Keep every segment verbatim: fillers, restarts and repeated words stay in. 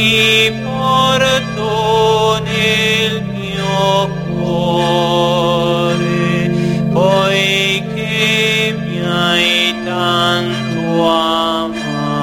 ti porto nel mio cuore, poiché mi hai tanto amato.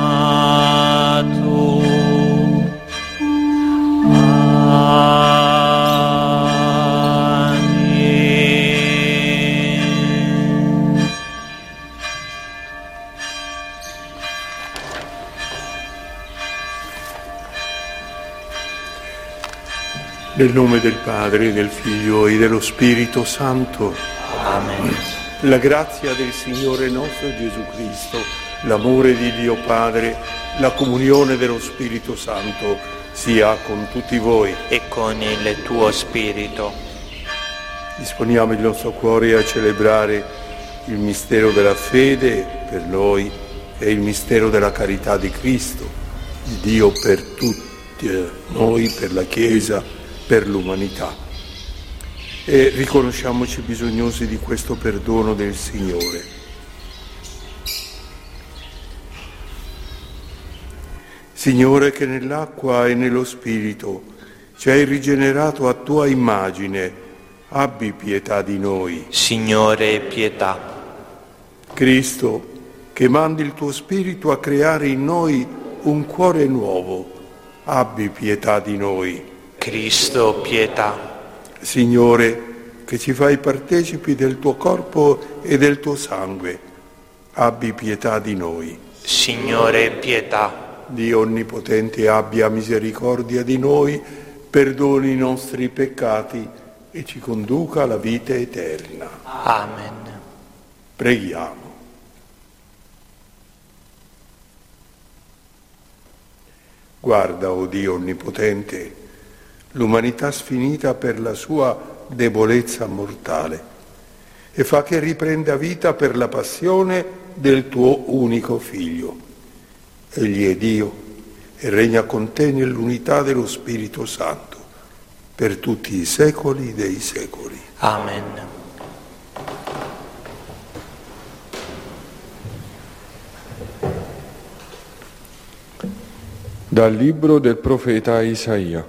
Nel nome del Padre, del Figlio e dello Spirito Santo. Amen. La grazia del Signore nostro Gesù Cristo, l'amore di Dio Padre, la comunione dello Spirito Santo sia con tutti voi. E con il tuo spirito. Disponiamo il nostro cuore a celebrare il mistero della fede per noi e il mistero della carità di Cristo, di Dio per tutti noi, per la Chiesa, per l'umanità. E riconosciamoci bisognosi di questo perdono del Signore. Signore, che nell'acqua e nello Spirito ci hai rigenerato a tua immagine, abbi pietà di noi. Signore, pietà. Cristo, che mandi il tuo Spirito a creare in noi un cuore nuovo, abbi pietà di noi. Cristo, pietà. Signore, che ci fai partecipi del tuo corpo e del tuo sangue, abbi pietà di noi. Signore, pietà. Dio Onnipotente abbia misericordia di noi, perdoni i nostri peccati e ci conduca alla vita eterna. Amen. Preghiamo. Guarda, o Dio Onnipotente, l'umanità sfinita per la sua debolezza mortale e fa che riprenda vita per la passione del tuo unico Figlio. Egli è Dio e regna con te nell'unità dello Spirito Santo per tutti i secoli dei secoli. Amen. Dal libro del profeta Isaia.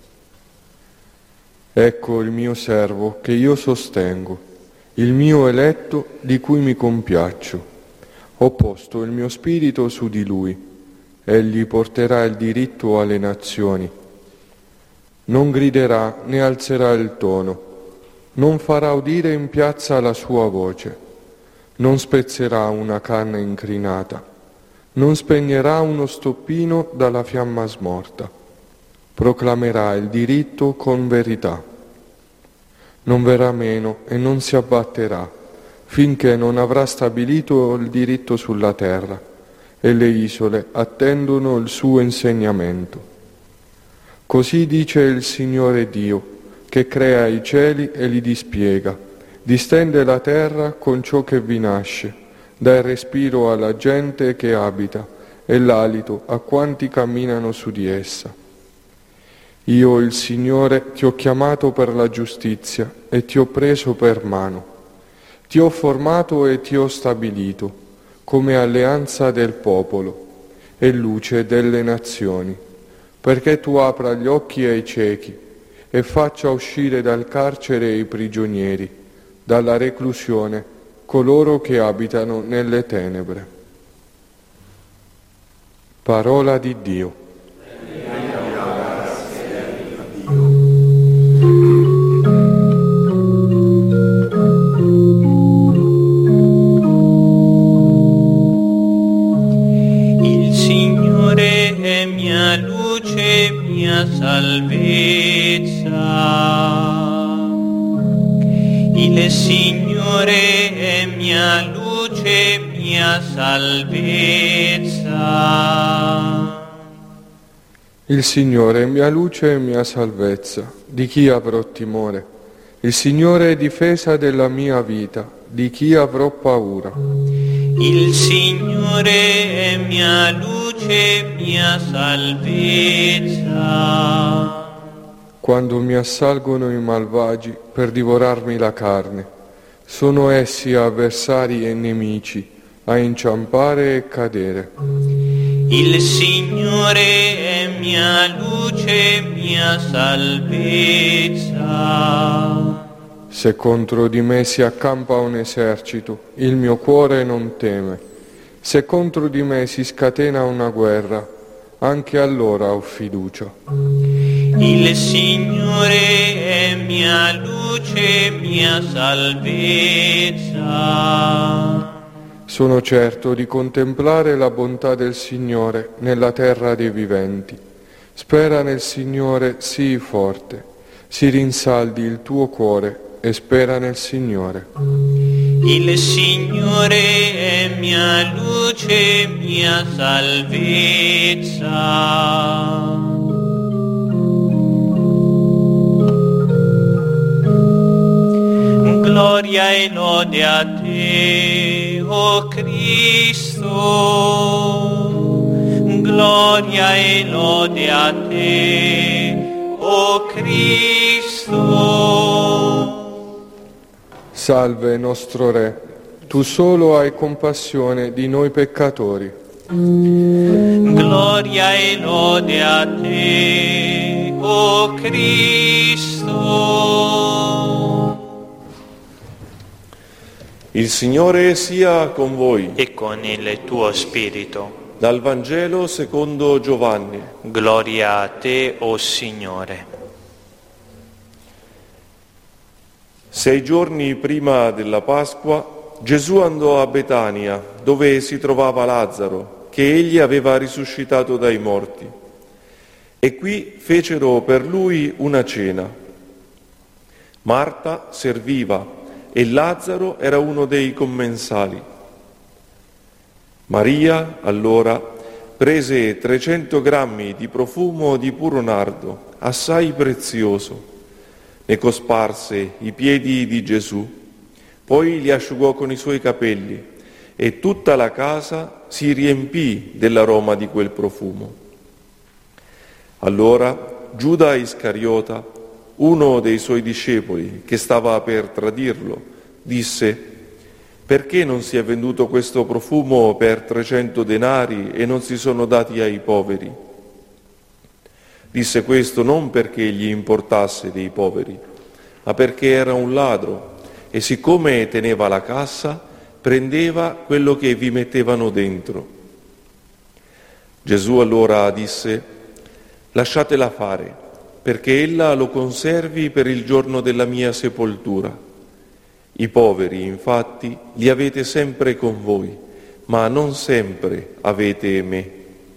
Ecco il mio servo che io sostengo, il mio eletto di cui mi compiaccio. Ho posto il mio spirito su di lui. Egli porterà il diritto alle nazioni. Non griderà né alzerà il tono, non farà udire in piazza la sua voce, non spezzerà una canna incrinata, non spegnerà uno stoppino dalla fiamma smorta. Proclamerà il diritto con verità. Non verrà meno e non si abbatterà, finché non avrà stabilito il diritto sulla terra, e le isole attendono il suo insegnamento. Così dice il Signore Dio, che crea i cieli e li dispiega, distende la terra con ciò che vi nasce, dà il respiro alla gente che abita e l'alito a quanti camminano su di essa. Io, il Signore, ti ho chiamato per la giustizia e ti ho preso per mano. Ti ho formato e ti ho stabilito, come alleanza del popolo e luce delle nazioni, perché tu apra gli occhi ai ciechi e faccia uscire dal carcere i prigionieri, dalla reclusione coloro che abitano nelle tenebre. Parola di Dio. Salvezza. Il Signore è mia luce, mia salvezza. Il Signore è mia luce e mia salvezza. Di chi avrò timore? Il Signore è difesa della mia vita. Di chi avrò paura? Il Signore è mia luce, mia salvezza. Quando mi assalgono i malvagi per divorarmi la carne, sono essi avversari e nemici a inciampare e cadere. Il Signore è mia luce, mia salvezza. Se contro di me si accampa un esercito, il mio cuore non teme. Se contro di me si scatena una guerra, anche allora ho fiducia. Il Signore è mia luce, mia salvezza. Sono certo di contemplare la bontà del Signore nella terra dei viventi. Spera nel Signore, sii forte, si rinsaldi il tuo cuore e spera nel Signore. Il Signore è mia luce, mia salvezza. Gloria e lode a te, o Cristo. Gloria e lode a te, o Cristo. Salve nostro Re, tu solo hai compassione di noi peccatori. Gloria e lode a te, o Cristo. Il Signore sia con voi. E con il tuo spirito. Dal Vangelo secondo Giovanni. Gloria a te, o Signore. Sei giorni prima della Pasqua, Gesù andò a Betania, dove si trovava Lazzaro, che egli aveva risuscitato dai morti. E qui fecero per lui una cena. Marta serviva e Lazzaro era uno dei commensali. Maria, allora, prese trecento grammi di profumo di puro nardo, assai prezioso. Ne cosparse i piedi di Gesù, poi li asciugò con i suoi capelli e tutta la casa si riempì dell'aroma di quel profumo. Allora Giuda Iscariota, uno dei suoi discepoli che stava per tradirlo, disse: «Perché non si è venduto questo profumo per trecento denari e non si sono dati ai poveri?» Disse questo non perché gli importasse dei poveri, ma perché era un ladro e siccome teneva la cassa, prendeva quello che vi mettevano dentro. Gesù allora disse: «Lasciatela fare, perché ella lo conservi per il giorno della mia sepoltura. I poveri, infatti, li avete sempre con voi, ma non sempre avete me».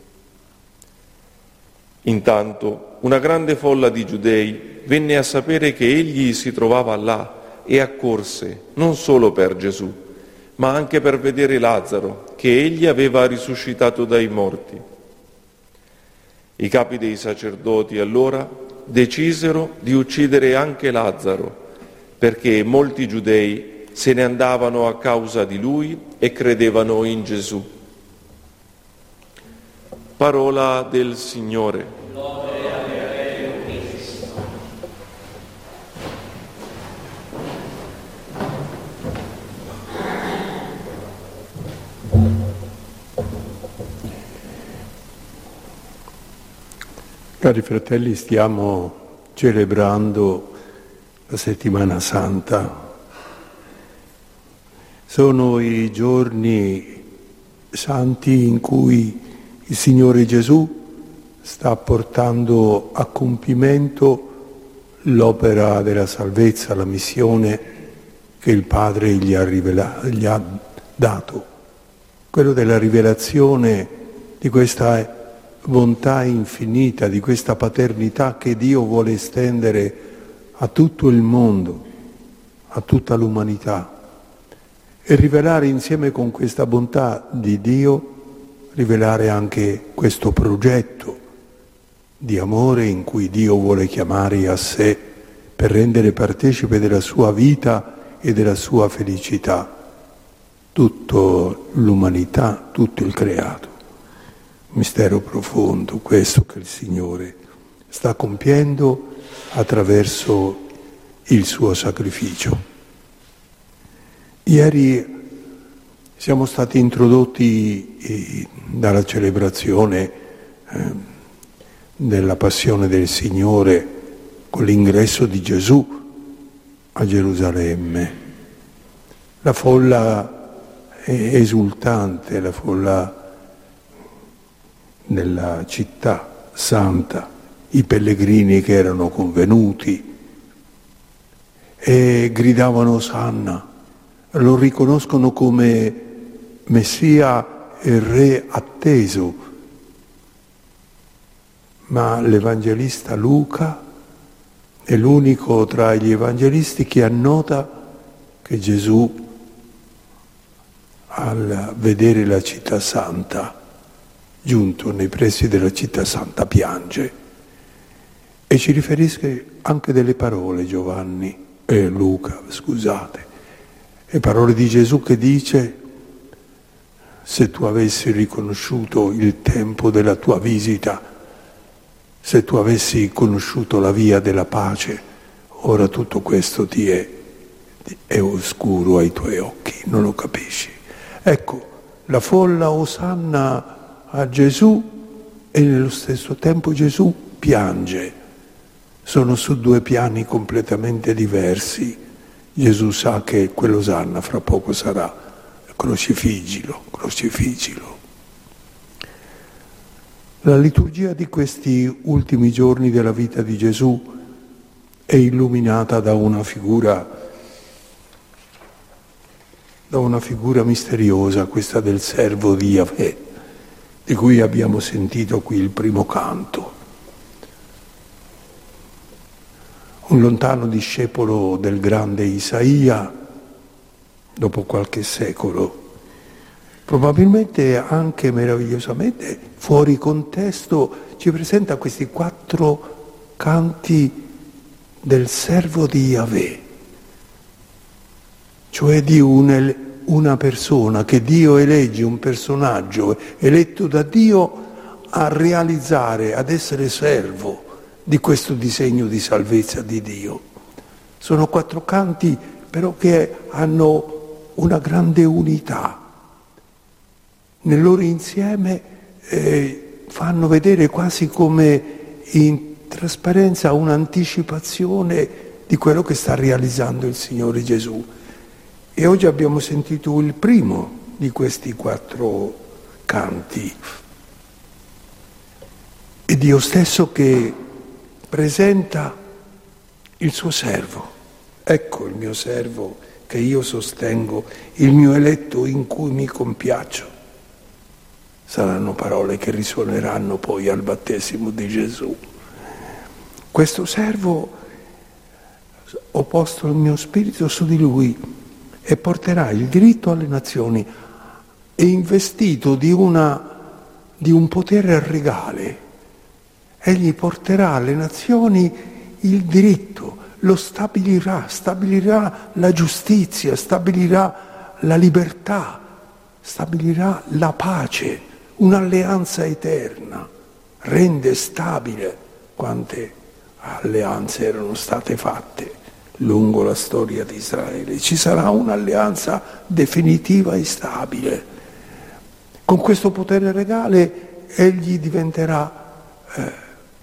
Intanto una grande folla di giudei venne a sapere che egli si trovava là e accorse non solo per Gesù, ma anche per vedere Lazzaro, che egli aveva risuscitato dai morti. I capi dei sacerdoti allora decisero di uccidere anche Lazzaro, perché molti giudei se ne andavano a causa di lui e credevano in Gesù. Parola del Signore. Cari fratelli, stiamo celebrando la Settimana Santa. Sono i giorni santi in cui il Signore Gesù sta portando a compimento l'opera della salvezza, la missione che il Padre gli ha, rivelato, gli ha dato, quello della rivelazione di questa bontà infinita, di questa paternità che Dio vuole estendere a tutto il mondo, a tutta l'umanità, e rivelare insieme con questa bontà di Dio, rivelare anche questo progetto di amore in cui Dio vuole chiamare a sé per rendere partecipe della sua vita e della sua felicità tutta l'umanità, tutto il creato. Mistero profondo questo che il Signore sta compiendo attraverso il suo sacrificio. Ieri Siamo stati introdotti eh, dalla celebrazione eh, della passione del Signore con l'ingresso di Gesù a Gerusalemme. La folla è esultante, la folla della città santa, i pellegrini che erano convenuti e gridavano Osanna, lo riconoscono come Messia e Re atteso, ma l'Evangelista Luca è l'unico tra gli evangelisti che annota che Gesù, al vedere la città santa, giunto nei pressi della città santa, piange. E ci riferisce anche delle parole, Giovanni, e Luca, scusate, le parole di Gesù che dice: se tu avessi riconosciuto il tempo della tua visita, se tu avessi conosciuto la via della pace, ora tutto questo ti è, è oscuro ai tuoi occhi, non lo capisci. Ecco, la folla osanna a Gesù e nello stesso tempo Gesù piange. Sono su due piani completamente diversi. Gesù sa che quell'osanna fra poco sarà crocifiggilo, crocifiggilo. La liturgia di questi ultimi giorni della vita di Gesù è illuminata da una figura, da una figura misteriosa, questa del servo di Yahweh, di cui abbiamo sentito qui il primo canto. Un lontano discepolo del grande Isaia, dopo qualche secolo, probabilmente anche meravigliosamente fuori contesto, ci presenta questi quattro canti del servo di Yahweh, cioè di un, una persona che Dio elegge, un personaggio eletto da Dio a realizzare, ad essere servo di questo disegno di salvezza di Dio. Sono quattro canti però che hanno una grande unità. Nel loro insieme eh, fanno vedere quasi come in trasparenza un'anticipazione di quello che sta realizzando il Signore Gesù. E oggi abbiamo sentito il primo di questi quattro canti. È Dio stesso che presenta il suo servo. Ecco il mio servo che io sostengo, il mio eletto in cui mi compiaccio. Saranno parole che risuoneranno poi al battesimo di Gesù. Questo servo, ho posto il mio spirito su di lui e porterà il diritto alle nazioni, è investito di, una, di un potere regale. Egli porterà alle nazioni il diritto, lo stabilirà, stabilirà la giustizia, stabilirà la libertà, stabilirà la pace, un'alleanza eterna, rende stabile quante alleanze erano state fatte lungo la storia di Israele. Ci sarà un'alleanza definitiva e stabile. Con questo potere regale egli diventerà eh,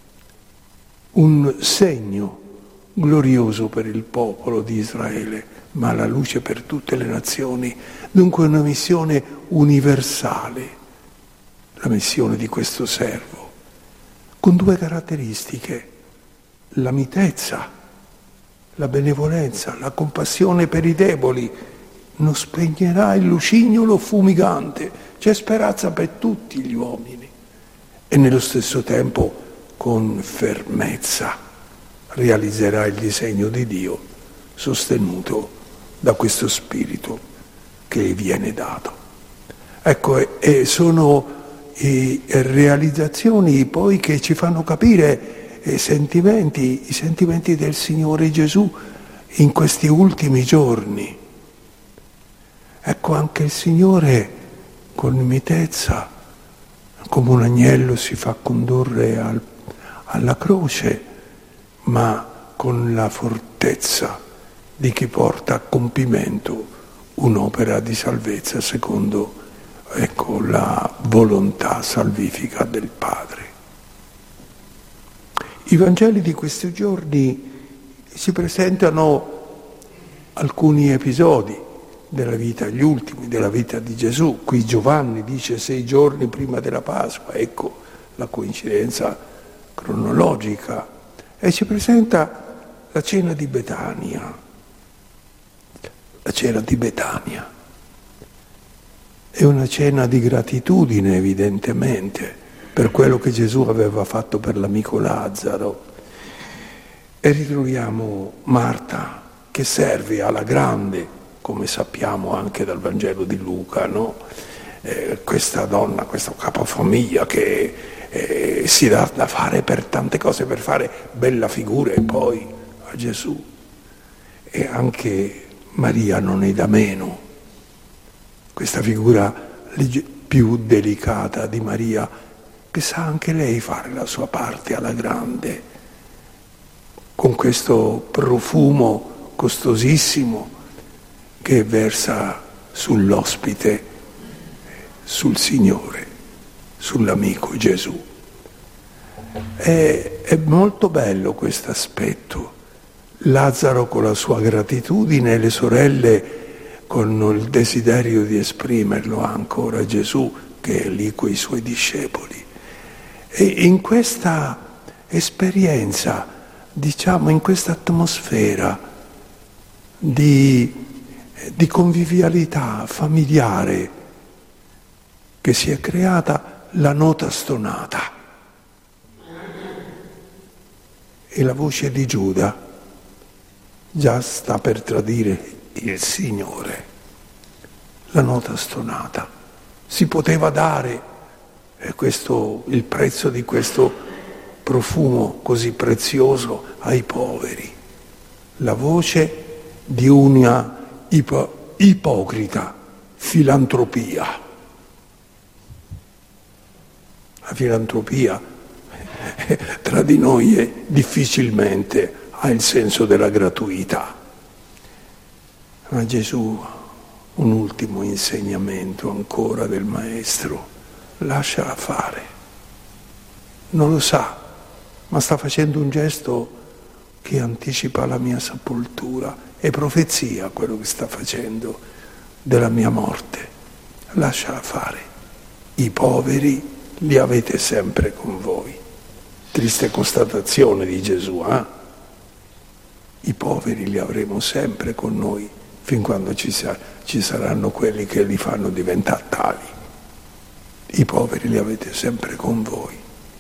un segno glorioso per il popolo di Israele, ma la luce per tutte le nazioni. Dunque una missione universale, la missione di questo servo, con due caratteristiche: la mitezza, la benevolenza, la compassione per i deboli. Non spegnerà il lucignolo fumigante, c'è speranza per tutti gli uomini. E nello stesso tempo, con fermezza, realizzerà il disegno di Dio, sostenuto da questo spirito che gli viene dato. Ecco, e sono e realizzazioni poi che ci fanno capire e sentimenti, i sentimenti del Signore Gesù in questi ultimi giorni. Ecco, anche il Signore con mitezza, come un agnello, si fa condurre al, alla croce, ma con la fortezza di chi porta a compimento un'opera di salvezza secondo, ecco, la volontà salvifica del Padre. I Vangeli di questi giorni si presentano alcuni episodi della vita, gli ultimi della vita di Gesù. Qui Giovanni dice sei giorni prima della Pasqua, ecco la coincidenza cronologica, e ci presenta la cena di Betania. La cena di Betania è una cena di gratitudine, evidentemente, per quello che Gesù aveva fatto per l'amico Lazzaro. E ritroviamo Marta che serve alla grande, come sappiamo anche dal Vangelo di Luca, no? Eh, questa donna, questo capofamiglia che eh, si dà da fare per tante cose, per fare bella figura e poi a Gesù. E anche Maria non è da meno, questa figura più delicata di Maria, che sa anche lei fare la sua parte alla grande, con questo profumo costosissimo che versa sull'ospite, sul Signore, sull'amico Gesù. È, è molto bello questo aspetto. Lazzaro con la sua gratitudine e le sorelle con il desiderio di esprimerlo ancora a Gesù, che è lì coi suoi discepoli. E in questa esperienza, diciamo, in questa atmosfera di, di convivialità familiare che si è creata, la nota stonata e la voce di Giuda già sta per tradire il Signore. La nota stonata. Si poteva dare eh, questo, il prezzo di questo profumo così prezioso ai poveri. La voce di una ipo, ipocrita filantropia. La filantropia eh, tra di noi è difficilmente ha il senso della gratuità. Ma Gesù, un ultimo insegnamento ancora del Maestro, lasciala fare. Non lo sa, ma sta facendo un gesto che anticipa la mia sepoltura. È profezia quello che sta facendo della mia morte. Lasciala fare. I poveri li avete sempre con voi. Triste constatazione di Gesù, eh? I poveri li avremo sempre con noi, fin quando ci, sa- ci saranno quelli che li fanno diventare tali. I poveri li avete sempre con voi.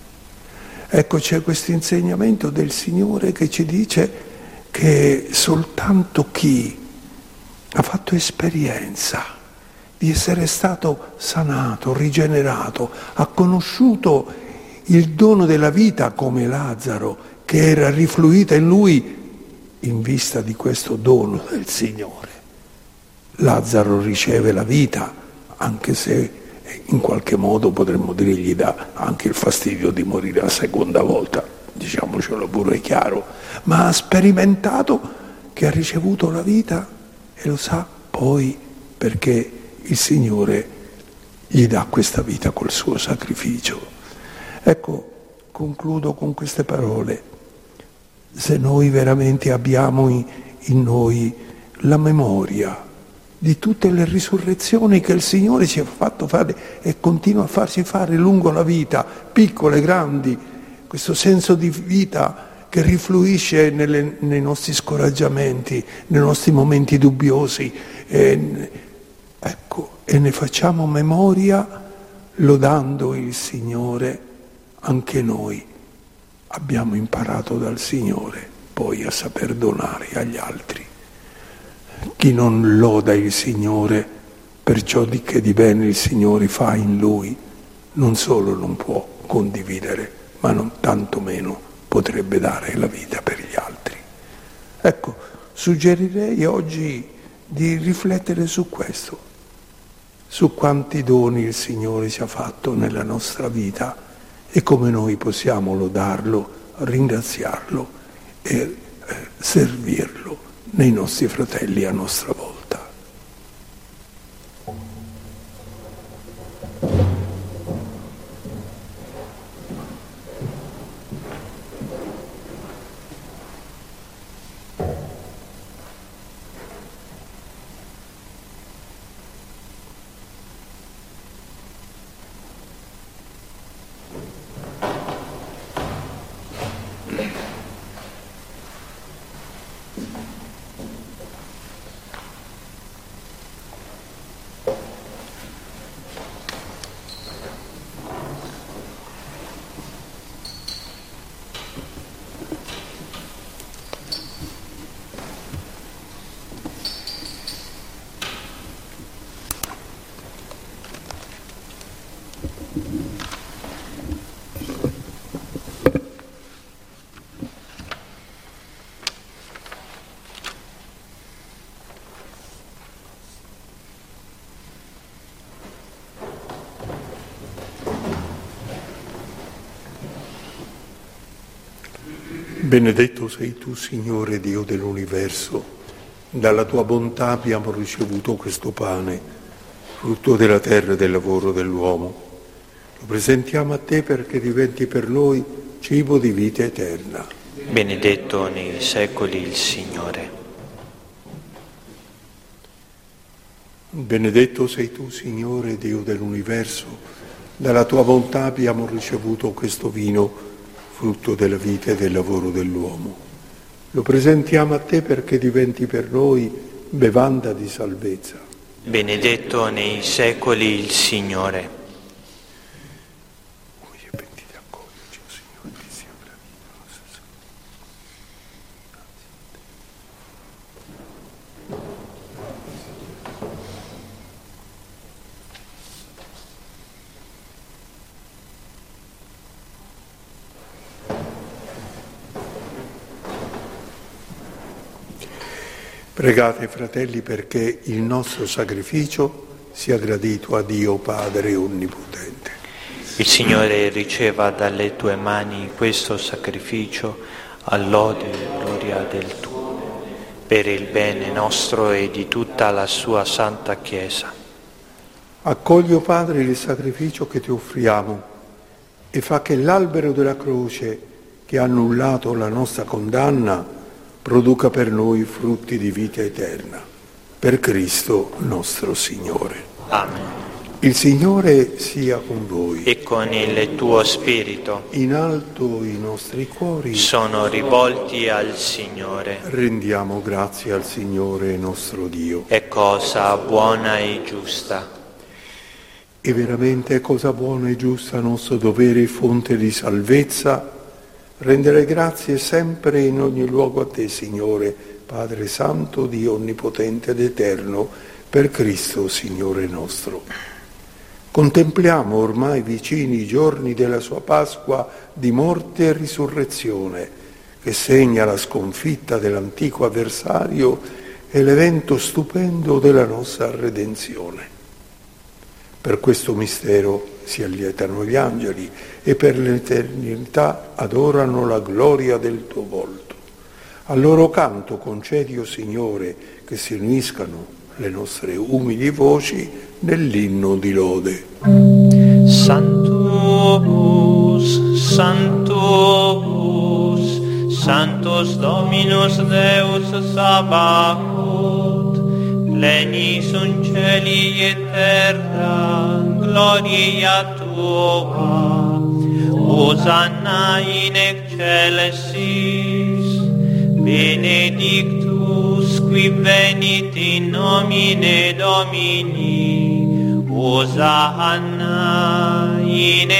Ecco, c'è questo insegnamento del Signore che ci dice che soltanto chi ha fatto esperienza di essere stato sanato, rigenerato, ha conosciuto il dono della vita come Lazzaro, che era rifluita in lui in vista di questo dono del Signore. Lazzaro riceve la vita, anche se in qualche modo potremmo dire gli dà anche il fastidio di morire la seconda volta, diciamocelo pure chiaro, ma ha sperimentato che ha ricevuto la vita e lo sa poi perché il Signore gli dà questa vita col suo sacrificio. Ecco, concludo con queste parole. Se noi veramente abbiamo in, in noi la memoria di tutte le risurrezioni che il Signore ci ha fatto fare e continua a farci fare lungo la vita, piccole, grandi, questo senso di vita che rifluisce nelle, nei nostri scoraggiamenti, nei nostri momenti dubbiosi, e, ecco, e ne facciamo memoria lodando il Signore. Anche noi abbiamo imparato dal Signore poi a saper donare agli altri. Chi non loda il Signore per ciò di che di bene il Signore fa in lui, non solo non può condividere, ma non tantomeno potrebbe dare la vita per gli altri. Ecco, suggerirei oggi di riflettere su questo, su quanti doni il Signore ci ha fatto nella nostra vita e come noi possiamo lodarlo, ringraziarlo e eh, servirlo nei nostri fratelli a nostra volta. Benedetto sei tu, Signore Dio dell'universo. Dalla tua bontà abbiamo ricevuto questo pane, frutto della terra e del lavoro dell'uomo. Lo presentiamo a te perché diventi per noi cibo di vita eterna. Benedetto nei secoli il Signore. Benedetto sei tu, Signore Dio dell'universo. Dalla tua bontà abbiamo ricevuto questo vino, frutto della vita e del lavoro dell'uomo. Lo presentiamo a te perché diventi per noi bevanda di salvezza. Benedetto nei secoli il Signore. Pregate, fratelli, perché il nostro sacrificio sia gradito a Dio Padre Onnipotente. Il Signore riceva dalle tue mani questo sacrificio all'ode e gloria del tuo, per il bene nostro e di tutta la sua santa Chiesa. Accogli, o Padre, il sacrificio che ti offriamo e fa che l'albero della croce che ha annullato la nostra condanna produca per noi frutti di vita eterna. Per Cristo nostro Signore. Amen. Il Signore sia con voi. E con il tuo spirito. In alto i nostri cuori Sono rivolti al Signore. rendiamo grazie al Signore nostro Dio. È cosa buona e giusta. E veramente è cosa buona e giusta, nostro dovere e fonte di salvezza, rendere grazie sempre in ogni luogo a te, Signore, Padre Santo, Dio Onnipotente ed Eterno, per Cristo, Signore nostro. Contempliamo ormai vicini i giorni della sua Pasqua di morte e risurrezione, che segna la sconfitta dell'antico avversario e l'evento stupendo della nostra redenzione. Per questo mistero si allietano gli angeli e per l'eternità adorano la gloria del tuo volto. Al loro canto concedi, o Signore, che si uniscano le nostre umili voci nell'inno di lode. Sanctus, Sanctus, Sanctus Dominus Deus Sabaoth, pleni sunt cieli et terra, gloria tua. Hosanna in excelsis, benedictus qui venit in nomine Domini, Hosanna in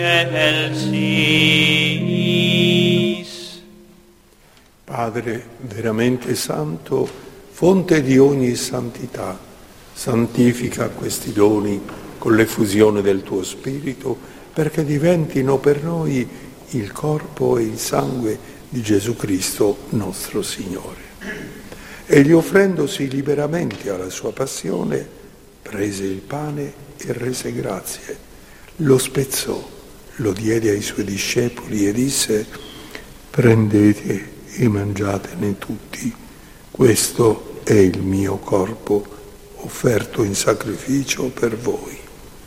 excelsis. Padre veramente santo, fonte di ogni santità, santifica questi doni con l'effusione del tuo Spirito, perché diventino per noi il corpo e il sangue di Gesù Cristo nostro Signore. Egli, offrendosi liberamente alla sua passione, prese il pane e rese grazie, lo spezzò, lo diede ai suoi discepoli e disse: prendete e mangiatene tutti, questo è il mio corpo offerto in sacrificio per voi.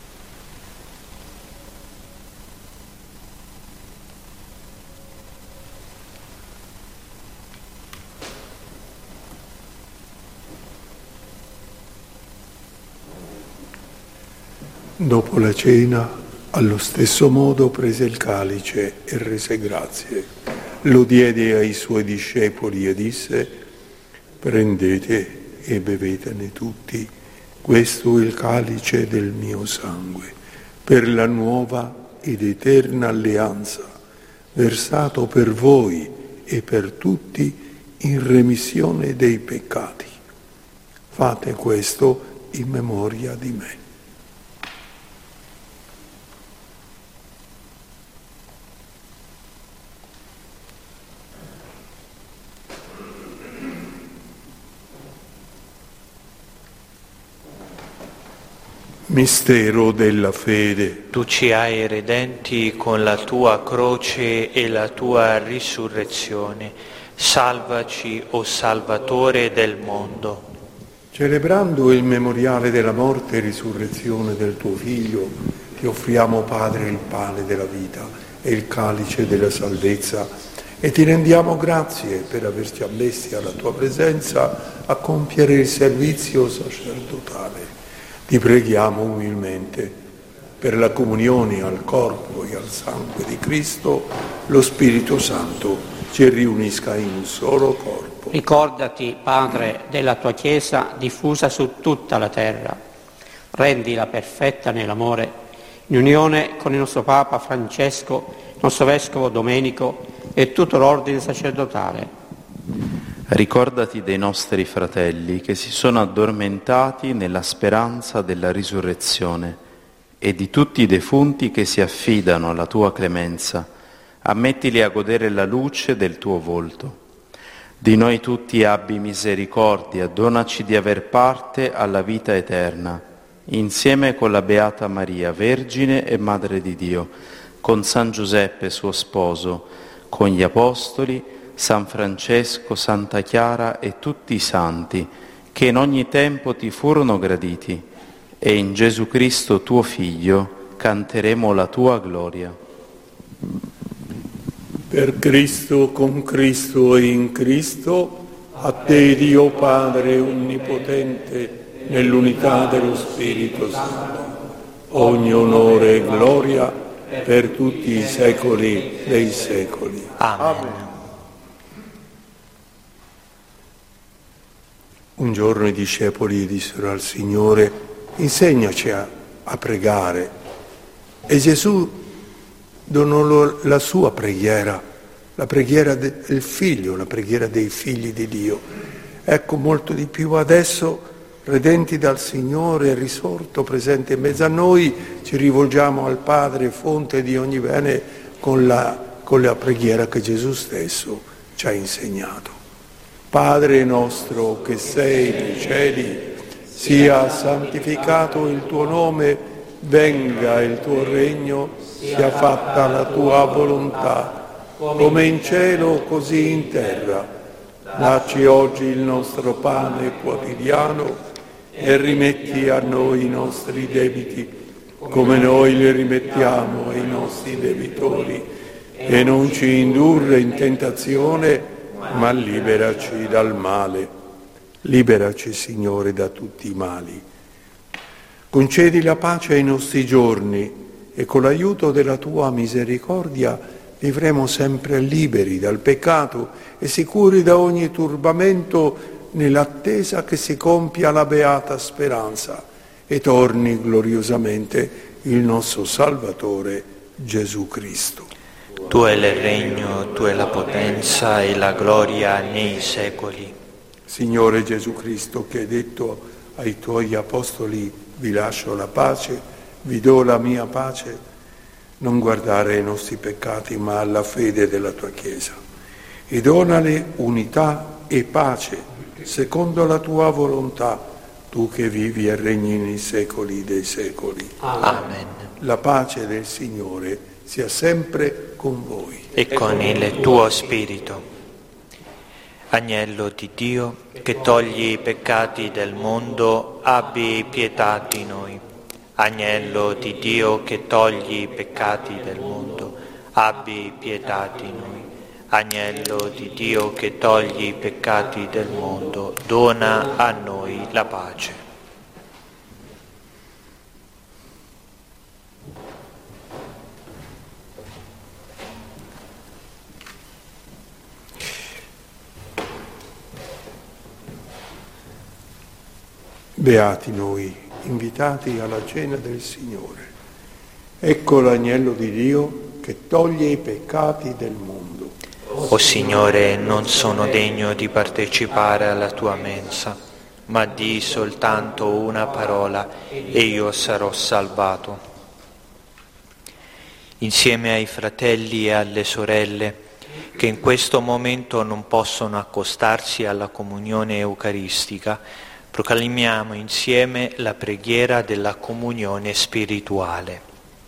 Dopo la cena, allo stesso modo prese il calice e rese grazie. Lo diede ai suoi discepoli e disse: prendete e bevetene tutti, questo è il calice del mio sangue, per la nuova ed eterna alleanza, versato per voi e per tutti in remissione dei peccati. Fate questo in memoria di me. Mistero della fede. Tu ci hai redenti con la tua croce e la tua risurrezione. Salvaci, o Salvatore del mondo. Celebrando il memoriale della morte e risurrezione del tuo Figlio, ti offriamo, Padre, il pane della vita e il calice della salvezza e ti rendiamo grazie per averci ammessi alla tua presenza a compiere il servizio sacerdotale. Ti preghiamo umilmente per la comunione al corpo e al sangue di Cristo, lo Spirito Santo ci riunisca in un solo corpo. Ricordati, Padre, della tua Chiesa diffusa su tutta la terra. Rendila perfetta nell'amore, in unione con il nostro Papa Francesco, il nostro Vescovo Domenico e tutto l'ordine sacerdotale. Ricordati dei nostri fratelli che si sono addormentati nella speranza della risurrezione e di tutti i defunti che si affidano alla tua clemenza. Ammettili a godere la luce del tuo volto. Di noi tutti abbi misericordia, donaci di aver parte alla vita eterna, insieme con la Beata Maria, Vergine e Madre di Dio, con San Giuseppe suo sposo, con gli Apostoli, San Francesco, Santa Chiara e tutti i santi, che in ogni tempo ti furono graditi, e in Gesù Cristo tuo Figlio canteremo la tua gloria. Per Cristo, con Cristo e in Cristo, a te Dio Padre Onnipotente, nell'unità dello Spirito Santo, ogni onore e gloria per tutti i secoli dei secoli. Amen. Amen. Un giorno i discepoli dissero al Signore: insegnaci a, a pregare. E Gesù donò la sua preghiera, la preghiera del Figlio, la preghiera dei figli di Dio. Ecco, molto di più adesso, redenti dal Signore, risorto, presente in mezzo a noi, ci rivolgiamo al Padre, fonte di ogni bene, con la, con la preghiera che Gesù stesso ci ha insegnato. Padre nostro che sei nei cieli, sia santificato il tuo nome, venga il tuo regno, sia fatta la tua volontà, come in cielo così in terra. Dacci oggi il nostro pane quotidiano e rimetti a noi i nostri debiti, come noi li rimettiamo ai nostri debitori, e non ci indurre in tentazione, ma liberaci dal male. Liberaci, Signore, da tutti i mali. Concedi la pace ai nostri giorni e con l'aiuto della tua misericordia vivremo sempre liberi dal peccato e sicuri da ogni turbamento, nell'attesa che si compia la beata speranza e torni gloriosamente il nostro Salvatore Gesù Cristo. Tu è il regno, tu è la potenza e la gloria nei secoli. Signore Gesù Cristo, che hai detto ai tuoi apostoli: vi lascio la pace, vi do la mia pace, non guardare ai nostri peccati ma alla fede della tua Chiesa, e donale unità e pace secondo la tua volontà, tu che vivi e regni nei secoli dei secoli. Amen. La pace del Signore sia sempre con voi. E con il tuo spirito. Agnello di Dio, che togli i peccati del mondo, abbi pietà di noi. Agnello di Dio, che togli i peccati del mondo, abbi pietà di noi. Agnello di Dio, che togli i peccati del mondo, dona a noi la pace. Beati noi, invitati alla cena del Signore. Ecco l'agnello di Dio che toglie i peccati del mondo. O Signore, non sono degno di partecipare alla tua mensa, ma di soltanto una parola e io sarò salvato. Insieme ai fratelli e alle sorelle che in questo momento non possono accostarsi alla comunione eucaristica, Proclamiamo insieme la preghiera della comunione spirituale.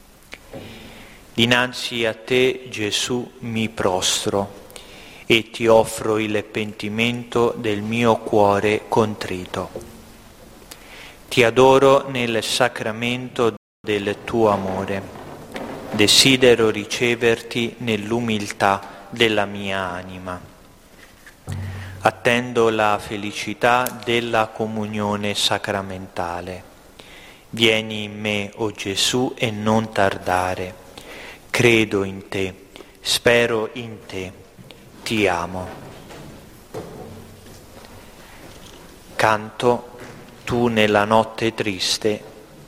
Dinanzi a te, Gesù, mi prostro e ti offro il pentimento del mio cuore contrito. Ti adoro nel sacramento del tuo amore. Desidero riceverti nell'umiltà della mia anima. Attendo la felicità della comunione sacramentale. Vieni in me, o Gesù, e non tardare. Credo in te, spero in te, ti amo. Canto Tu nella notte triste.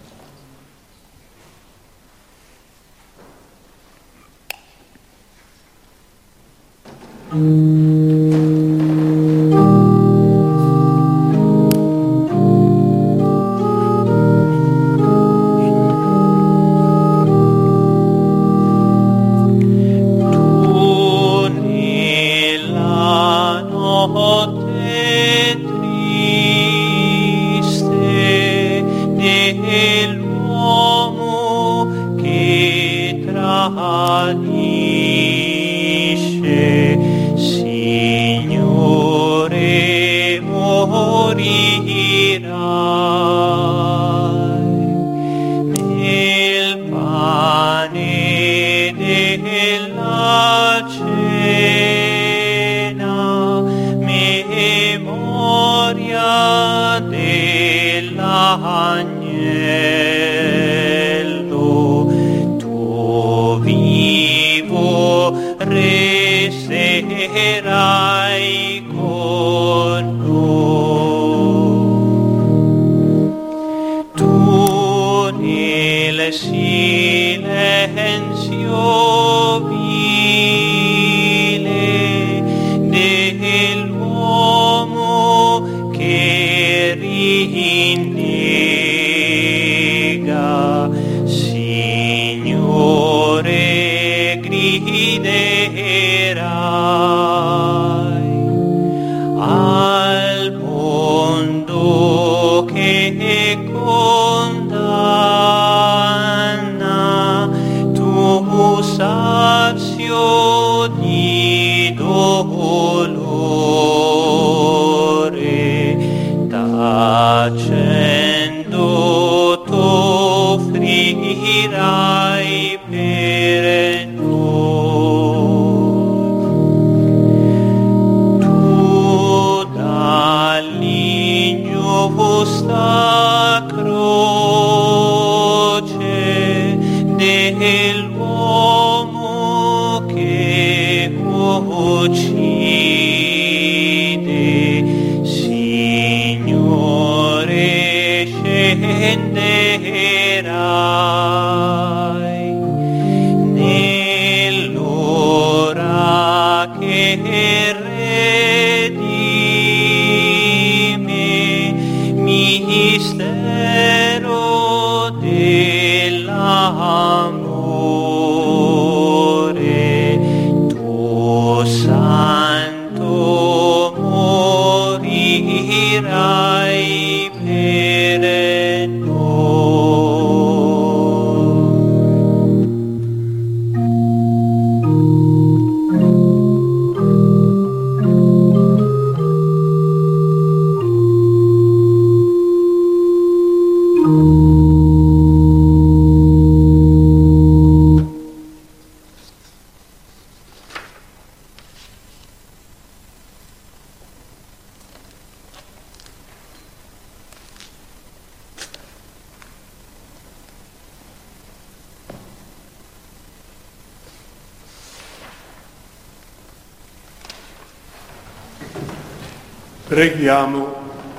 Preghiamo.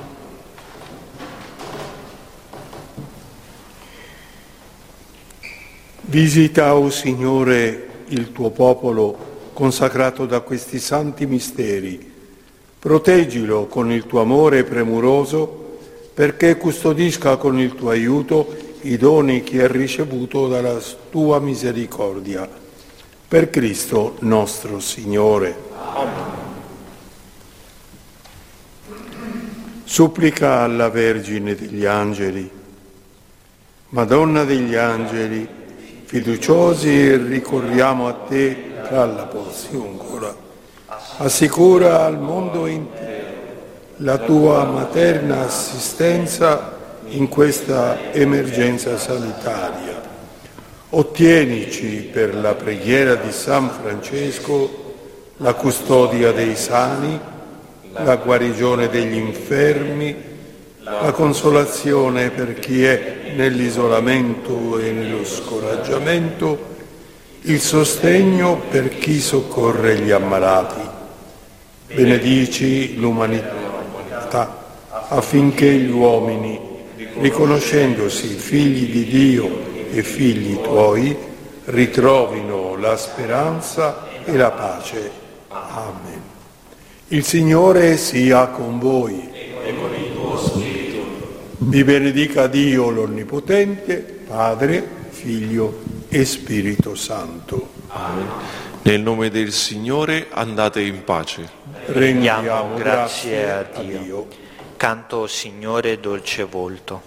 Visita, o Signore, il tuo popolo consacrato da questi santi misteri. Proteggilo con il tuo amore premuroso, perché custodisca con il tuo aiuto i doni che ha ricevuto dalla tua misericordia. Per Cristo nostro Signore. Amen. supplica alla Vergine degli Angeli. Madonna degli Angeli, fiduciosi ricorriamo a te alla porziuncola. Assicura al mondo intero la tua materna assistenza in questa emergenza sanitaria. Ottienici per la preghiera di San Francesco la custodia dei sani, la guarigione degli infermi, la consolazione per chi è nell'isolamento e nello scoraggiamento, il sostegno per chi soccorre gli ammalati. Benedici l'umanità affinché gli uomini, riconoscendosi figli di Dio e figli tuoi, ritrovino la speranza e la pace. Amen. Il Signore sia con voi. E con il tuo spirito. Vi benedica Dio l'Onnipotente, Padre, Figlio e Spirito Santo. Amen. Nel nome del Signore andate in pace. Rendiamo grazie a Dio. a Dio. Canto Signore dolce volto.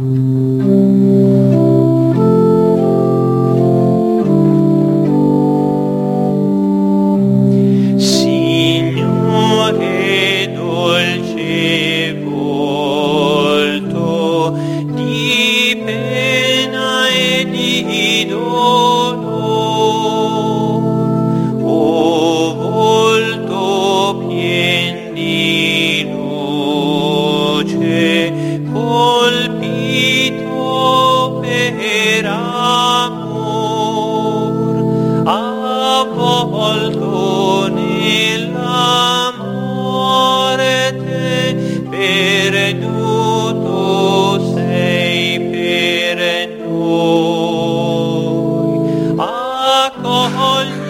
Signore dolce volto, di pena e di dolore, o volto pien di luce, colpito per amor, avvolto nella morte, perduto sei per noi, accogli